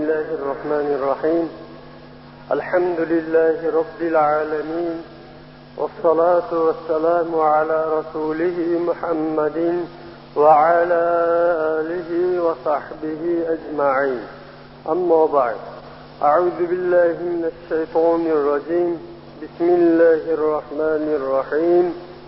الله الرحمن الرحيم. الحمد لله رب العالمين، والصلاة والسلام على رسوله محمد وعلى آله وصحبه أجمعين. أما بعد، أعوذ بالله من الشيطان الرجيم. بسم الله الرحمن الرحيم.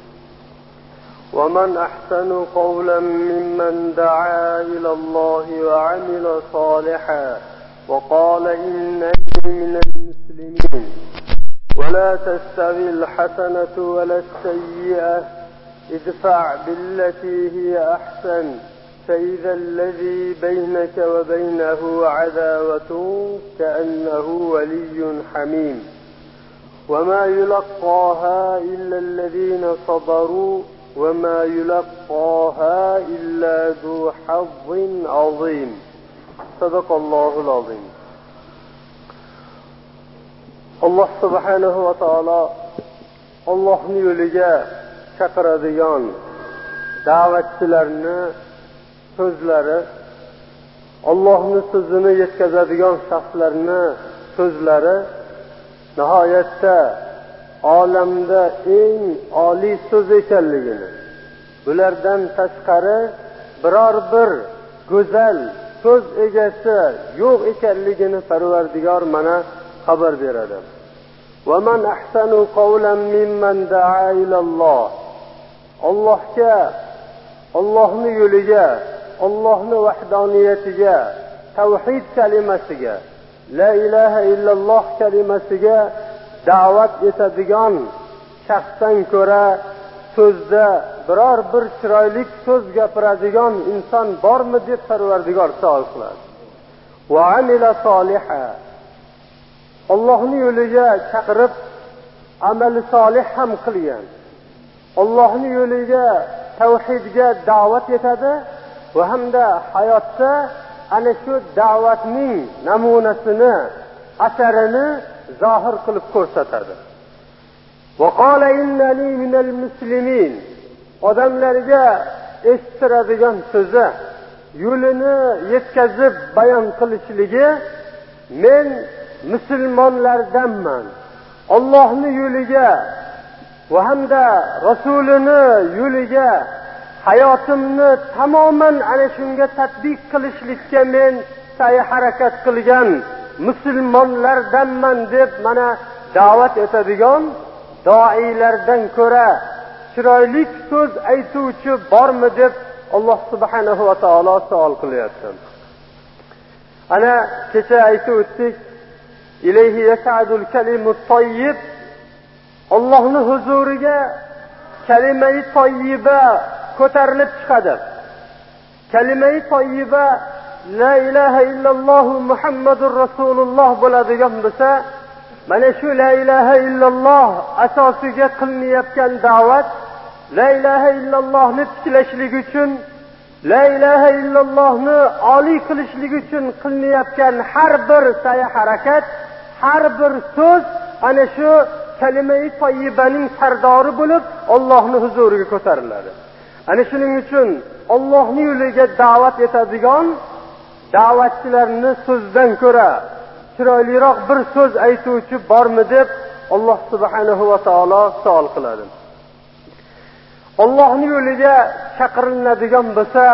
ومن أحسن قولا ممن دعا إلى الله وعمل صالحا وقال إنني من المسلمين. ولا تستوي الحسنة ولا السيئة، ادفع بالتي هي أحسن، فإذا الذي بينك وبينه عداوة كأنه ولي حميم. وما يلقاها إلا الذين صبروا وما يلقاها إلا ذو حظ عظيم. صدق الله العظيم. Allah subhanahu va taolo Allohning yo'liga chaqiradigan da'vatchilarni so'zlari, Allohning so'zini yetkazadigan shaxslarni so'zlari nihoyatda olamda eng oliy so'z ekanligini, bulardan tashqari biror bir go'zal so'z egasi yo'q ekanligini Parvardigor mana xabar beradi. Va man ahsanu qawlan mimman da'a ilalloh. Allohga, Allohning yo'liga, Allohning vahdoniyatiga, tavhid kalimasiga, la ilaha illalloh kalimasiga da'vat etadigan shaxsdan ko'ra so'zda biror bir chiroyli so'z gapiradigan inson bormi deb Parvardigor savol qiladi. Va amila soliha. Allohning yo'liga chaqirib amali solih ham qilgan, Allohning yo'liga tavhidga da'vat etadi va hamda hayotda ana shu da'vatning namunasini, asarini zohir qilib ko'rsatadi. Va qala innani minal muslimin. Odamlarga eshittiradigan so'zi, yo'lini yetkazib bayon qilishligi, men musulmonlardanman. Allohning yo'liga va hamda rasulini yo'liga hayotimni tamoman ana shunga tatbiq qilishlikka men sa'y harakat qilgan musulmonlardanman deb mana da'vat etadigan doilardan ko'ra chiroyli so'z aytuvchi bormi deb Alloh subhanahu va taolo savol qilyapti. Ana kecha aytib o'tdik, ilayhi yas'adul kalimut tayyib. Allohning huzuriga kalima-i tayyiba ko'tarilib chiqadi. Kalima-i tayyiba la ilaha illalloh Muhammadur Rasululloh bo'ladigan bo'lsa, mana shu la ilaha illalloh asosiga qilinayotgan da'vat, la ilaha illallohni tiklashlik uchun, la ilaha illallohni oliy qilishlik uchun qilinayotgan har bir sa'y harakat, har bir so'z ana shu kalima-i tayyibaning sardori bo'lib Allohning huzuriga ko'tariladi. Ana shuning uchun Allohning yo'liga da'vat etadigan da'vatchilarni so'zdan ko'ra chiroyliroq bir so'z aytuvchi bormi deb Alloh subhanahu va taolo savol qiladi. Allohning yo'liga chaqiriladigan bo'lsa,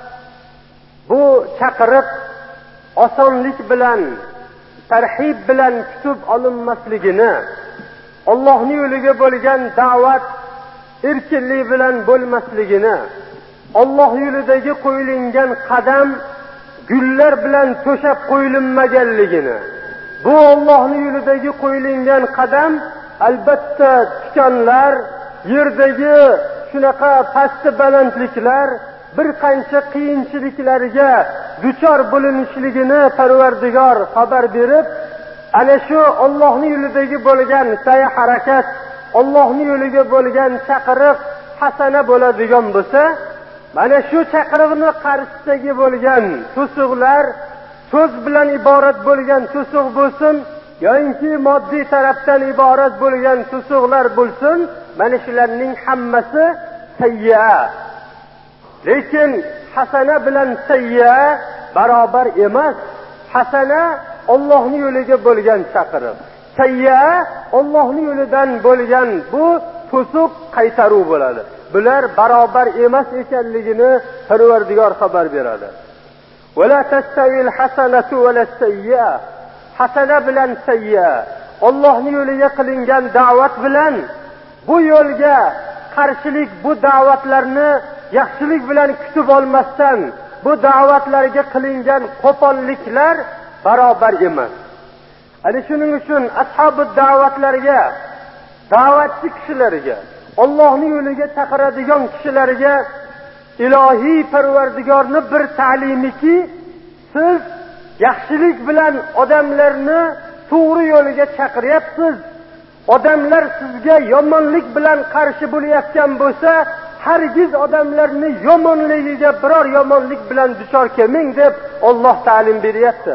bu chaqiriq osonlik bilan, tarhib bilan kutib olinmasligini, Allohning yo'liga bo'lgan da'vat erkinlik bilan bo'lmasligini, Alloh yo'lidagi qo'yilgan qadam gullar bilan to'shab qo'yilmaganligini, bu Allohning yo'lidagi qo'yilgan qadam albatta tikonlar, yerdagi shunaqa past balandliklar, bir qancha qiyinchiliklarga duchor bo'linishligini Parvardigor xabar berib, ana shu Allohning yo'lidagi bo'lgan sa'y harakat, Allohning yo'liga bo'lgan chaqiriq hasana bo'ladigan bo'lsa, mana shu chaqiriqni qarshisidagi bo'lgan to'siqlar, so'z bilan iborat bo'lgan to'siq bo'lsin yoki moddiy tarafdan iborat bo'lgan to'siqlar bo'lsin, mana shularning hammasi sayya. Lekin hasana bilan sayya barobar emas. Hasana Allohning yo'liga bo'lgan chaqiriq. Sayya Allohning yo'lidan bo'lgan bu to'siq qaytaruv bo'ladi. Bular barobar emas ekanligini Parvardigor xabar beradi. Wala tastawil hasanatu wala sayya. Hasana bilan sayya Allohning yo'liga qilingan da'vat bilan bu yo'lga qarshilik, bu da'vatlarni yaxshilik bilan kutib olmasdan bu da'vatlarga qilingan qo'polliklar barobar emas. Ana shuning uchun ashabu da'vatlarga, da'vatchi kishilarga, Allohning yo'liga chaqiradigan kishilarga ilohiy Parvardigorni bir ta'limiki, siz yaxshilik bilan odamlarni to'g'ri yo'liga chaqiryapsiz. Odamlar sizga yomonlik bilan qarshi bo'layotgan bo'lsa, hargiz odamlarni yomonligiga biror yomonlik bilan duchor kelmang deb Alloh ta'lim beryapti.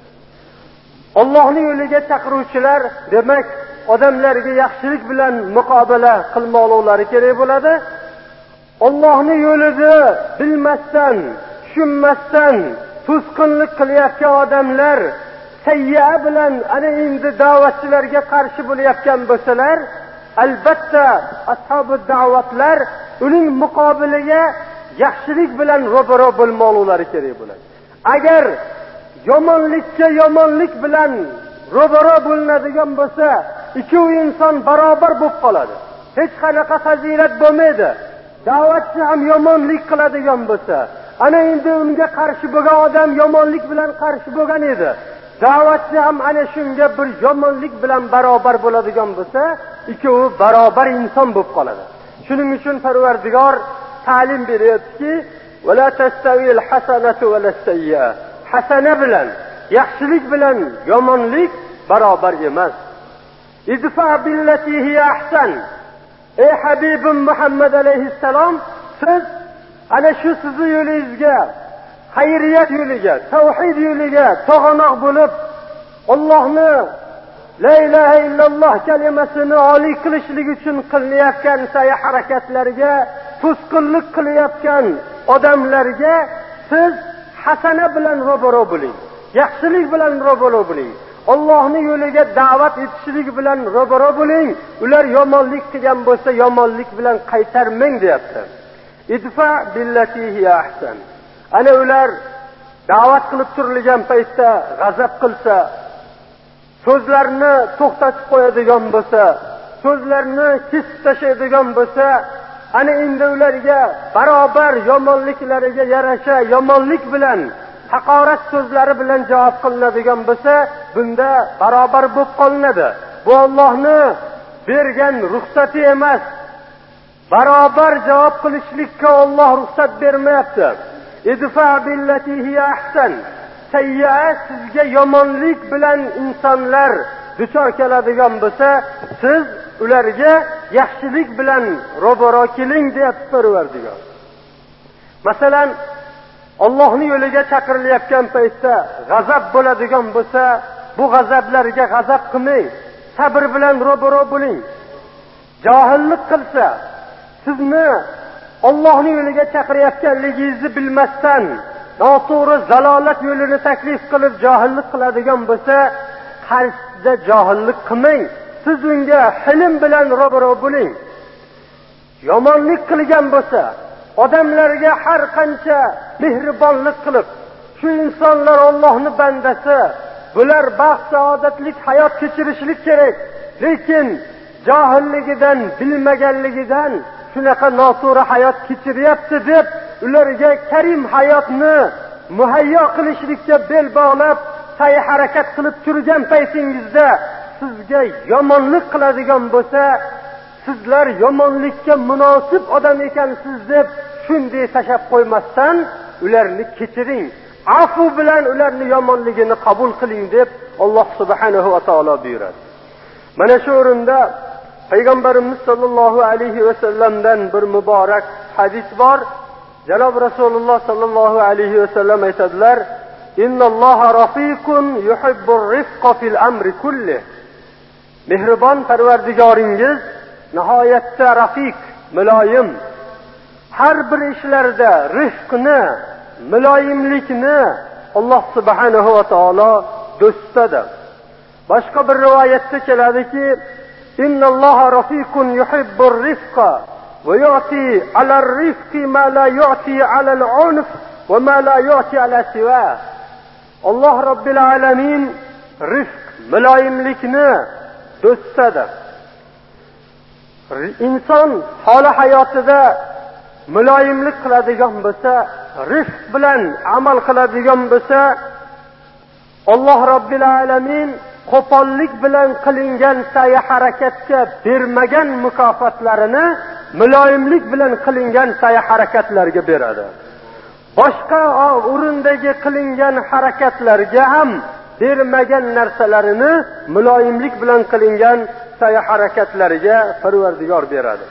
Allohning yo'liga chaqiruvchilar demak odamlarga yaxshilik bilan muqobala qilmoqlari kerak bo'ladi. Allohning yo'lida bilmasdan, tushunmasdan to'sqinlik qilayotgan odamlar sayya bilan ana endi da'vatchilarga qarshi bo'layotgan bo'lsalar, albatta ashabu da'vatlar uning muqobiliga yaxshilik bilan ro'baro bo'lmoqlari kerak bo'ladi. Agar yomonlikka yomonlik bilan ro'baro bo'linadigan bo'lsa, ikkovi inson barobar bo'lib qoladi. Hech qanaqa fazilat bo'lmaydi. Da'vatchi ham yomonlik qiladigan bo'lsa, ana endi unga qarshi bo'lgan odam yomonlik bilan qarshi bo'lgan edi. Da'vatchi ham ana shunga bir yomonlik bilan barobar bo'ladigan bo'lsa, ikkovi barobar inson bo'lib qoladi. Shuning uchun Parvardigor ta'lim beryaptiki, "Wala tastawil hasanatu wala sayya." Hasana bilan, yaxshilik bilan yomonlik barobar emas. Idfa billati hiya ahsan. Ey Habibim Muhammad alayhissalom, siz ana shu sizning yo'lingizga, xayriyat yo'liga, tavhid yo'liga to'g'anoq bo'lib, Allohni la ilaha illalloh kalimasini oliy qilishlik uchun qilayotgan sa'y harakatlarga to'sqinlik qilayotgan odamlarga siz hasana bilan ro'baro bo'ling, yaxshilik bilan ro'baro bo'ling, Allohning yo'liga da'vat etishlik bilan ro'baro bo'ling. Ular yomonlik qilgan bo'lsa, yomonlik bilan qaytarmang deyapti. Idfa billati hiya ahsan. Ana ular da'vat qilib turilgan paytda g'azab qilsa, so'zlarni to'xtatib qo'yadigan bo'lsa, so'zlarni kesib tashlaydigan bo'lsa, ana endi ularga barobar yomonliklariga yarasha yomonlik bilan, haqorat so'zlari bilan javob qilinadigan bo'lsa, bunda barobar bo'lib qolinadi. Bu Allohning bergan ruxsati emas. Barobar javob qilishlikka Alloh ruxsat bermayapti. Idfa billati hiya ahsan. Sayya sizga yomonlik bilan insonlar duchor keladigan bo'lsa, siz ularga yaxshilik bilan ro'baro keling deyapti Parvardigor. Masalan, Allohning yo'liga chaqirilayotgan paytda g'azab bo'ladigan bo'lsa, bu g'azablarga g'azab qilmang, sabr bilan ro'baro bo'ling. Johillik qilsa, sizni Allohning yo'liga chaqirayotganligingizni bilmasdan noto'g'ri zalolat yo'lini taklif qilib johillik qiladigan bo'lsa, qarshisida johillik qilmang. Siz unga hilm bilan ro'baro bo'ling. Yomonlik qilgan bo'lsa, odamlarga har qancha mehribonlik qilib, shu insonlar Allohning bandasi, bular baxt saodatlik hayot kechirishlik kerak. Lekin johilligidan, bilmaganligidan shunaqa noto'g'ri hayot kechiryapti deb ularga karim hayotni muhayyo qilishlikka bel bog'lab, sa'y harakat qilib turgan paytingizda sizga yomonlik qiladigan bo'lsa, sizlar yomonlikka munosib odam ekansiz deb shunday tashab qo'ymasdan ularni kechiring. Afu bilan ularni yomonligini qabul qiling deb Alloh subhanahu va taolo buyuradi. Mana shu o'rinda Payg'ambarimiz sollallohu alayhi va sallamdan bir muborak hadis bor. Janob Rasululloh sollallohu alayhi va sallam aytadilar: "Innalloha rafiqun yuhibbur rifqa fil amri kulli." Mehribon Parvardigoringiz nihoyatda rafiq, muloyim. Har bir ishlarda rifqni, muloyimlikni, Alloh subhanahu va taolo do'stdir. Boshqa bir rivoyatda keladiki, innalloha rafiqun yuhibbur rifqa va yu'ti 'alal rifqi ma la yu'ti 'alal 'unf va ma la yu'ti 'ala siwa. Alloh Robbil alamin rifq, muloyimlikni do'stdir. Inson holi hayotida muloyimlik qiladigan bo'lsa, rifq bilan amal qiladigan bo'lsa, Alloh Robbil alamin qo'pollik bilan qilingan sa'y harakatga bermagan mukofotlarini muloyimlik bilan qilingan sa'y harakatlarga beradi. Boshqa o'rindagi qilingan harakatlarga ham bermagan narsalarini muloyimlik bilan qilingan sa'y harakatlariga Parvardigor beradi.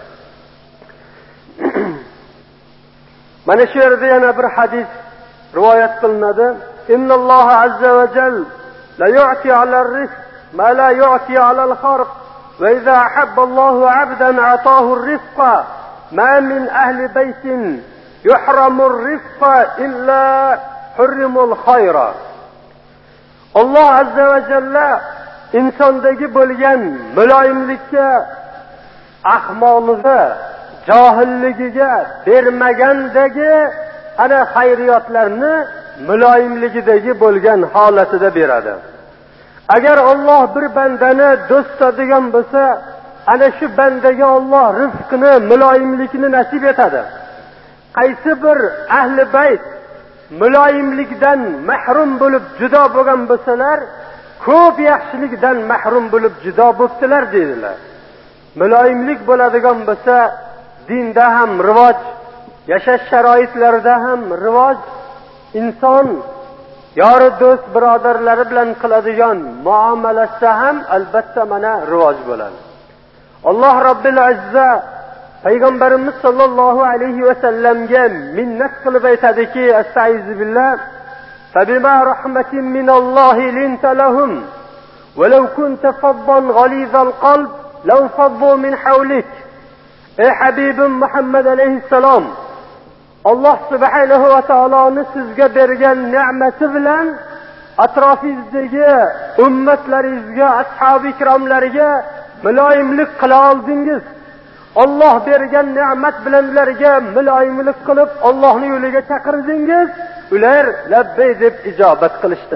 Mana shu yerda yana bir hadis rivoyat qilinadi. Innalloh azza va jal la yu'ti 'alal rizq ma la yu'ti 'alal kharq va idza ahabba Allohu 'abdan ataahu ar-rizqa ma min ahli baytin yuhramu ar-rizqa illa hurrimul khayra. Alloh azza va jalla insondagi bo'lgan muloyimlikka, ahmoqligiga, johilligiga bermagandagi ana xayriyatlarni muloyimligidagi bo'lgan holatida beradi. Agar Alloh bir bandani do'st tutadigan bo'lsa, ana shu bandaga Alloh rizqini, muloyimlikni nasib etadi. Qaysi bir ahli bayt muloyimlikdan mahrum bo'lib judo bo'lgan bo'lsalar, ko'p yaxshilikdan mahrum bo'lib judo bo'libdilar dedilar. Muloyimlik bo'ladigan bo'lsa, dinda ham rivoj, yashash sharoitlarida ham rivoj, inson yori do'st birodarlari bilan qiladigan muomalasi ham albatta mana rivoj bo'ladi. Alloh Robbil Azza Payg'ambarimiz sollallohu alayhi va sallamga minnat qilib aytadiki, astag'izu billah, فبما رحمة من الله لنت لهم ولو كنت فظا غليظ القلب لو فضوا من حولك. Ey Habibim Muhammad alayhissalom, Alloh subhanahu va taoloning sizga bergan ne'mati bilan atrofingizdagi ummatlaringizga, ashabi ikromlarga muloyimlik qila oldingiz. Alloh bergan ne'mat bilan ularga muloyimlik qilib Allohning yo'liga chaqirdingiz. Ular labbay deb ijobat qilishdi.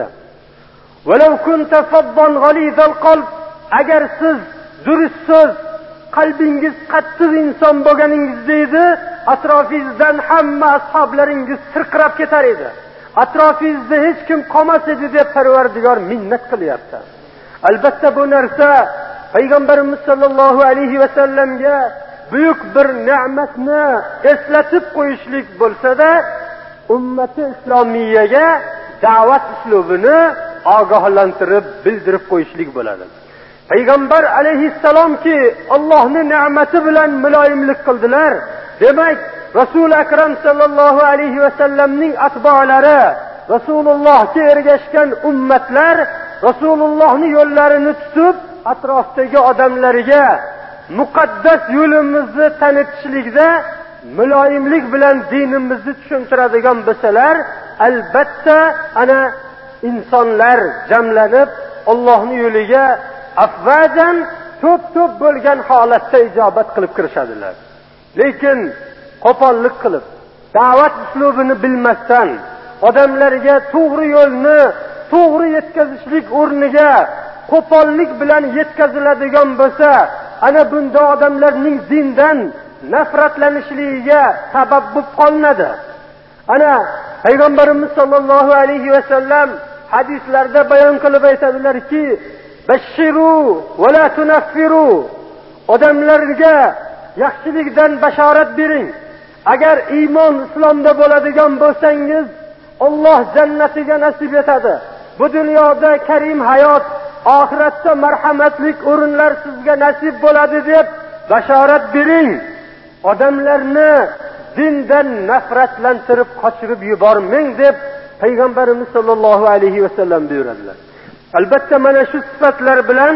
Walau kunta faddan ghalidal qalb, agar siz durust so'z, qalbingiz qattiq inson bo'lganingizda edi, atrofingizdan hamma ashoblaringiz sirqirab ketar edi. Atrofingizda hech kim qolmas edi deb Parvardigor minnat qilyapti. Albatta bu narsa Payg'ambarimiz sollallohu alayhi va sallamga buyuk bir ne'matni eslatib qo'yishlik bo'lsa-da, ummati islomiyaga da'vat uslubini ogohlantirib, bildirib qo'yishlik bo'ladi. Payg'ambar alayhissalomki Allohning ne'mati bilan muloyimlik qildilar. Demak, Rasul akram sallallohu alayhi va sallamning atbolari, Rasulullohga ergashgan ummatlar Rasulullohning yo'llarini tutib, atrofdagi odamlarga muqaddas yo'limizni tanitishlikda muloyimlik bilan dinimizni tushuntiradigan bo'lsalar, albatta ana insonlar jamlanib Allohning yo'liga afvajan to'p-to'p bo'lgan holatda ijobat qilib kirishadilar. Lekin qo'pollik qilib, da'vat uslubini bilmasdan, odamlarga to'g'ri yo'lni to'g'ri yetkazishlik o'rniga qo'pollik bilan yetkaziladigan bo'lsa, ana bunda odamlarning dindan nafratlanishligiga sabab bo'lib qolinadi. Ana Payg'ambarimiz sollallohu alayhi va sallam hadislarda bayon qilib aytadilarki, bashiru va la tunaffiru, odamlarga yaxshilikdan bashorat bering. Agar iymon islomda bo'ladigan bo'lsangiz, Alloh jannatiga nasib etadi. Bu dunyoda karim hayot, oxiratda marhamatlik o'rinlar sizga nasib bo'ladi deb bashorat bering. Odamlarni dindan nafratlantirib qochirib yubormang deb Payg'ambarimiz sollallohu alayhi va sallam buyuradilar. Albatta mana shu sifatlar bilan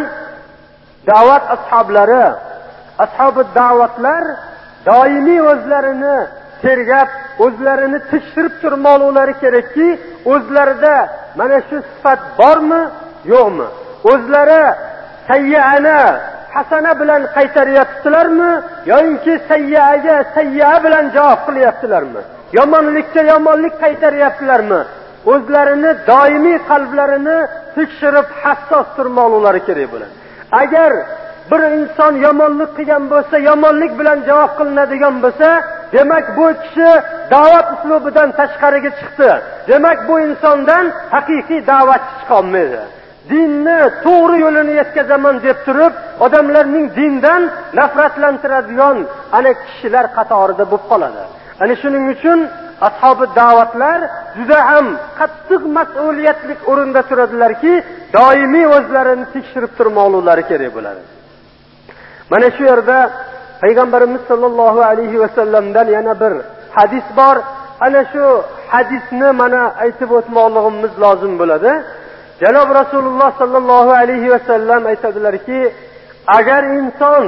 da'vat ashablari, ashabi da'vatlar doimiy o'zlarini tergab o'zlarini tekshirib turmoqlari kerakki, o'zlarida mana shu sifat bormi, yo'qmi? O'zlari sayyi'ani hasana bilan qaytaryaptilarmi yoki sayyi'aga sayyi'a bilan javob qilyaptilarmi? Yomonlikka yomonlik qaytaryaptilarmi? O'zlarini doimiy qalblarini tekshirib hassos turmoqlari kerak bo'ladi. Agar bir inson yomonlik qilgan bo'lsa, yomonlik bilan javob qilinadigan bo'lsa, demak bu kishi da'vat uslubidan tashqariga chiqdi. Demak bu insondan haqiqiy da'vatchi chiqa olmaydi. Dinni to'g'ri yo'lini yetkazaman deb turib, odamlarning dindan nafratlantiradigan ana kishilar qatorida bo'lib qoladi. Ana shuning uchun ashabi da'vatlar juda ham qattiq mas'uliyatli o'rinda turadilarki, doimiy o'zlarini tekshirib turmoqlari kerak bo'ladi. Mana shu yerda Payg'ambarimiz sollallohu alayhi va sallamdan yana bir hadis bor. Ana shu hadisni mana aytib o'tmoqligimiz lozim bo'ladi. Janob Rasululloh sollallohu alayhi va sallam aytadilarki, agar inson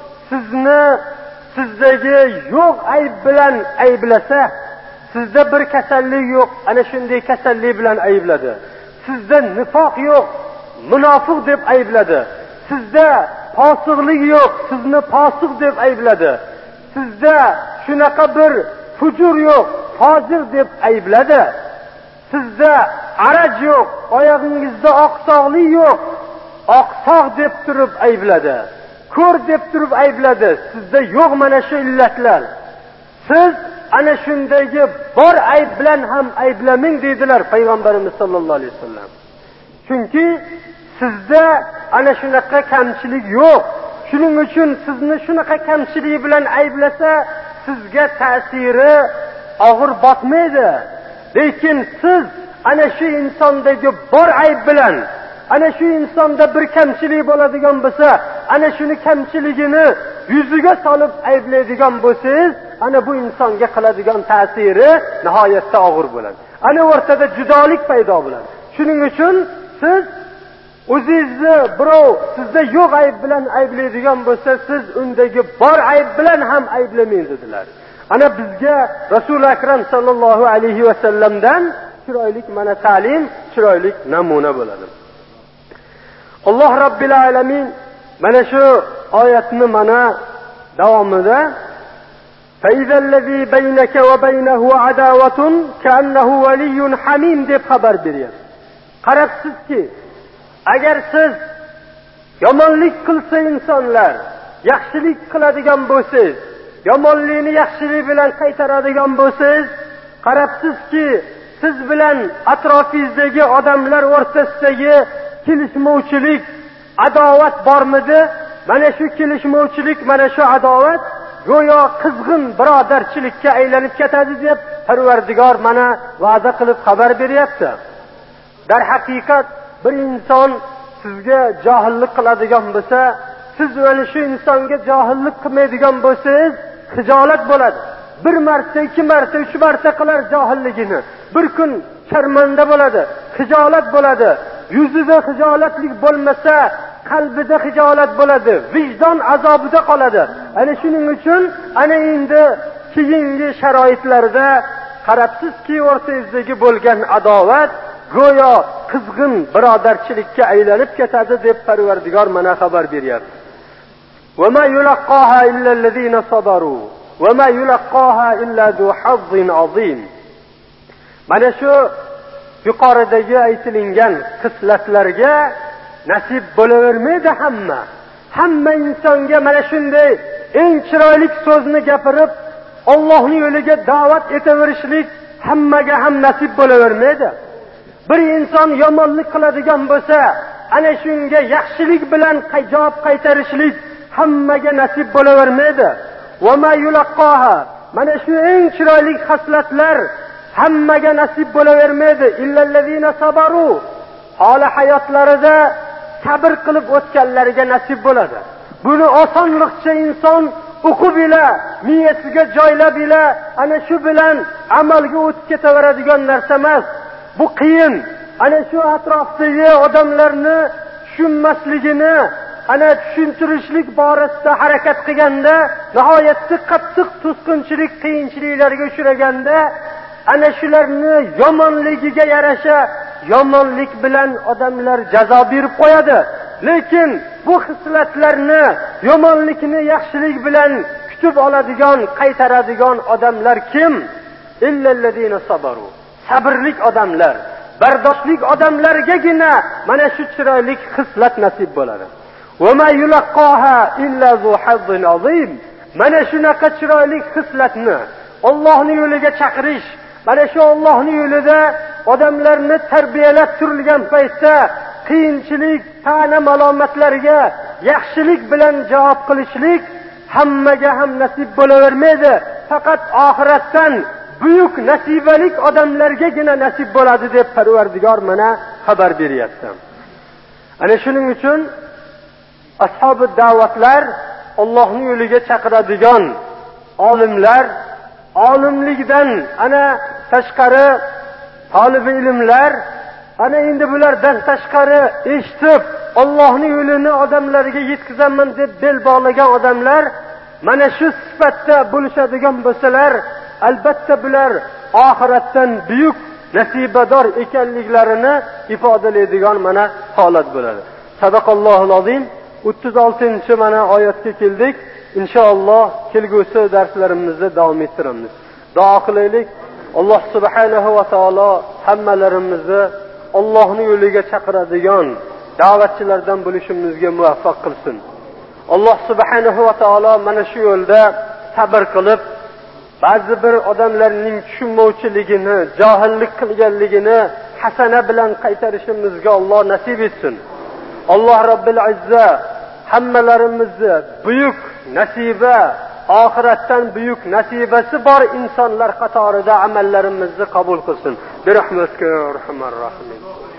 sizdagi yo'q ayb bilan ayblasa, sizda bir kasallik yo'q, ana shunday kasallik bilan aybladi. Sizda nifoq yo'q, munofiq deb aybladi. Sizda fosiqlik yo'q, sizni fosiq deb aybladi. Sizda shunaqa bir fujur yo'q, fojir deb aybladi. Sizda araj yo'q, oyog'ingizda oqsoqlik yo'q, oqsoq deb turib aybladi. Ko'r deb turib aybladi. Sizda yo'q mana shu illatlar. Siz ana shundagi bor ayb bilan ham ayblamang dedilar Payg'ambarimiz sollallohu alayhi vasallam. Chunki sizda ana shunaqa kamchilik yo'q. Shuning uchun sizni shunaqa kamchilik bilan ayblasa, sizga ta'siri og'ir botmaydi. Lekin siz ana shu insondagi bor ayb bilan, ana shu insonda bir kamchilik bo'ladigan bo'lsa, ana shuni kamchiligini yuziga solib ayblaydigan bo'lsangiz, ana bu insonga qiladigan ta'siri nihoyatda og'ir bo'ladi. Ana o'rtada judolik paydo bo'ladi. Shuning uchun siz o'zingizni birov sizda yo'q ayb bilan ayblaydigan bo'lsa, siz undagi bor ayb bilan ham ayblamang dedilar. Ana bizga Rasul akram sallallohu alayhi va sallamdan chiroyli mana ta'lim, chiroyli namuna bo'ladi. Alloh Robbil alamin mana shu oyatni mana davomida "Faizallazi baynaka va baynahu adawatun ka'annahu waliyyun hamim" deb xabar beryapti. Qarabsizki, agar siz yomonlik qilsa insonlar, yaxshilik qiladigan bo'lsangiz, yomonlikni yaxshilik bilan qaytaradigan bo'lsangiz, qarabsizki, siz bilan atrofingizdagi odamlar o'rtasidagi kelishmovchilik, adovat bormidi? Mana shu kelishmovchilik, mana shu adovat go'yo qizg'in birodarchilikka aylanib ketadi deb Parvardigor mana va'da qilib xabar beryapti. Dar haqiqat bir inson sizga johillik qiladigan bo'lsa, siz mana shu insonga johillik qilmaydigan bo'lsangiz, xijolat bo'ladi. Bir marta, ikki marta, uch marta qilar johilligini. Bir kun sharmanda bo'ladi, xijolat bo'ladi. Yuzida xijolatlik bo'lmasa, qalbida xijolat bo'ladi, vijdon azobida qoladi. Ana shuning uchun ana endi keyingi sharoitlarda qarabsizki, o'rtangizdagi bo'lgan adovat go'yo qizg'in birodarchilikka aylanib ketadi deb Parvardigor mana xabar beryapti. "Va ma yulaqaha illa allazina sabaru va ma yulaqaha illa zu hazzin azim." Mana shu yuqoridagi aytilingan xislatlarga nasib bo'lavermaydi hamma. Hamma insonga mana shunday eng chiroyli so'zni gapirib, Allohning yo'liga da'vat etaverishlik hammaga ham nasib bo'lavermaydi. Bir inson yomonlik qiladigan bo'lsa, ana shunga yaxshilik bilan javob qaytarishlik hammaga nasib bo'lavermaydi. Va ma yulaqaha, mana shu eng chiroyli xislatlar hammaga nasib bo'lavermaydi. Illallazina sabaru, hali hayotlarida sabr qilib o'tganlarga nasib bo'ladi. Buni osonlikcha inson o'qib ila, miyasiga joylab ila, ana shu bilan amalga o'tib ketaveradigan narsa emas. Bu qiyin. Ana shu atrofdagi odamlarni tushunmasligini ana tushuntirishlik borasida harakat qilganda nihoyatda qattiq to'sqinchilik, qiyinchiliklarga uchraganda ana shularni yomonligiga yarasha yomonlik bilan odamlar jazo berib qo'yadi. Lekin bu xislatlarni, yomonlikni yaxshilik bilan kutib oladigan, qaytaradigan odamlar kim? Illallazina sabaru. Sabrlik odamlar, bardoshlik odamlargagina mana shu chiroyli xislat nasib bo'ladi. Va ma yulqaha illa zu hazzin azim. Mana shunaqa chiroyli xislatni Allohning yo'liga chaqirish, mana shu Allohning yo'lida odamlarni tarbiyalab turilgan paytda qiyinchilik, ta'na malomatlarga yaxshilik bilan javob qilishlik hammaga ham nasib bo'lavermaydi. Faqat oxiratdan buyuk nasibalik odamlargagina nasib bo'ladi deb Parvardigor mana xabar beryapti. Ana shuning uchun ashabi da'vatlar, Allohning yo'liga chaqiradigan olimlar, olimlikdan ana tashqari talib ilmlar, ana endi bulardan tashqari eshitib Allohning yo'lini odamlarga yetkazaman deb bel bog'lagan odamlar mana shu sifatda bo'lishadigan bo'lsalar, albatta bular oxiratdan buyuk nasibador ekanliklarini ifodalaydigan mana holat bo'ladi. Sadaqallohul azim. 36 mana oyatga keldik. Inshaalloh kelgusi darslarimizda davom ettiramiz. Duo qilaylik. Alloh subhanahu va taolo hammalarimizni Allohning yo'liga chaqiradigan da'vatchilardan bo'lishimizga muvaffaq qilsin. Alloh subhanahu va taolo mana shu yo'lda sabr qilib, ba'zi bir odamlarning tushunmovchiligini, johillik qilganligini hasana bilan qaytarishimizga Alloh nasib etsin. Alloh Robbil Izza hammalarimizni buyuk nasiba, oxiratdan buyuk nasibasi bor insonlar qatorida amallarimizni qabul qilsin. Bi rahmatika ya arhamar rohimin.